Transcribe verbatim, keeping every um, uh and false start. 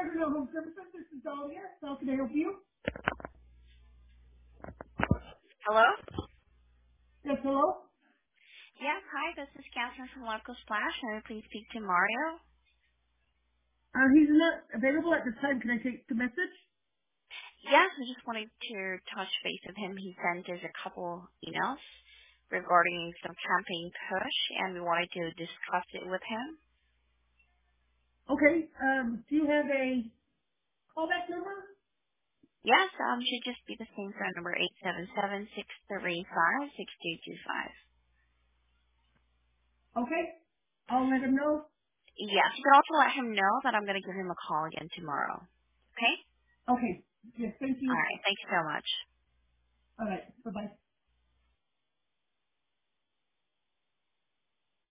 Federal Home Services, this is Dahlia. How can I help you? Hello? Yes, hello? Yes, hi, this is Catherine from Local Splash. May I please speak to Mario? Uh, he's not available at this time. Can I take the message? Yes, I just wanted to touch base with him. He sent us a couple emails regarding some campaign push, and we wanted to discuss it with him. Okay, um, do you have a callback number? Yes, um, should just be the same phone number, eight seven seven, six three five, six two two five. Okay, I'll let him know. Yes, you can also let him know that I'm going to give him a call again tomorrow. Okay? Okay, yes, thank All you. right, thanks so much. All right, bye-bye.